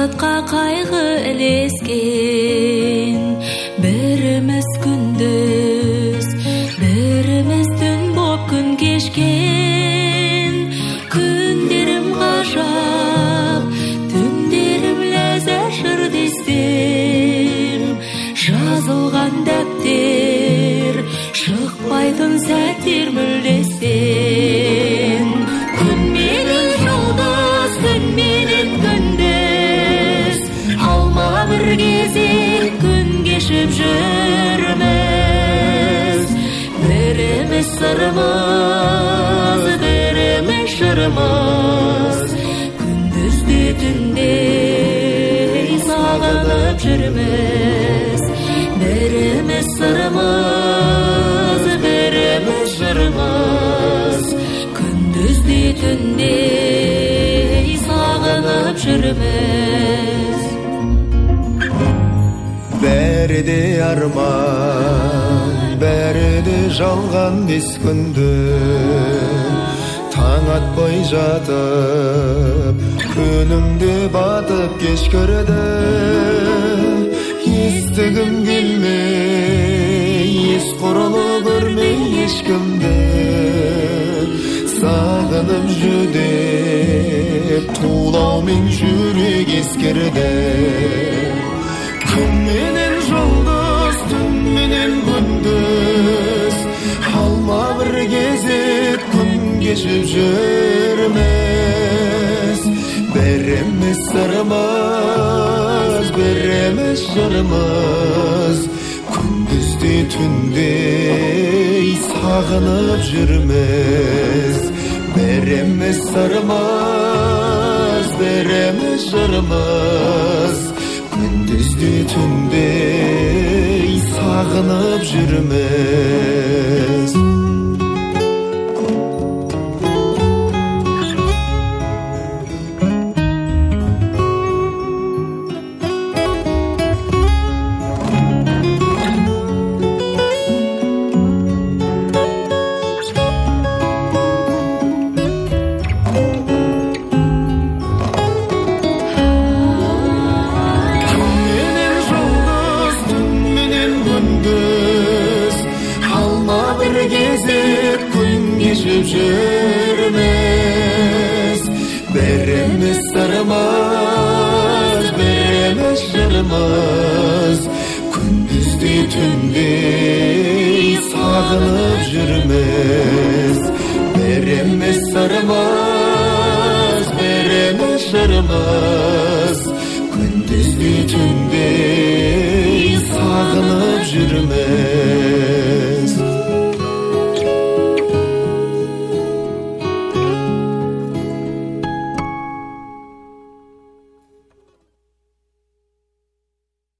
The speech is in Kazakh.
бақытқа қайғы ілескен, біріміз күндіз, біріміз түн боп күн кешкен. Күндерім ғажап, түндерім ләззат жыр десем, жазылған дәптер, шықпайтын сәттер мүлдесен. Күн менен жұлдыз, күн менен күндіз, алма бір кезек күн кешіп жүрміз. Біріміз сырымыз, біріміз жырымыз, күндізде түнде сағынып жүрміз. Біріміз сырымыз, біріміз жырымыз, күндізде түнде сағынып жүрміз. Бәрі де арман, бәрі де жалған дес күнді, таң атпай жатып, күнімде батып кешкірді. Естігім келмей, ес құрылы көрмей ешкімді, сағынып жүдеп, тулаумен жүрек ескірді. Күн менен жұлдыз, түн менен күндіз, алма бір кезек күн кешіп жүрміз. Біріміз сырымыз, біріміз жырымыз, күндізде түнде сағынып жүрміз. Біріміз сырымыз, біріміз жырымыз, күндізде түнде сағынып жүрміз. Жүрміз, біріміз сырымыз, біріміз жырымыз, күндізде түнде сағынып жүрміз. Біріміз сырымыз, біріміз жырымыз,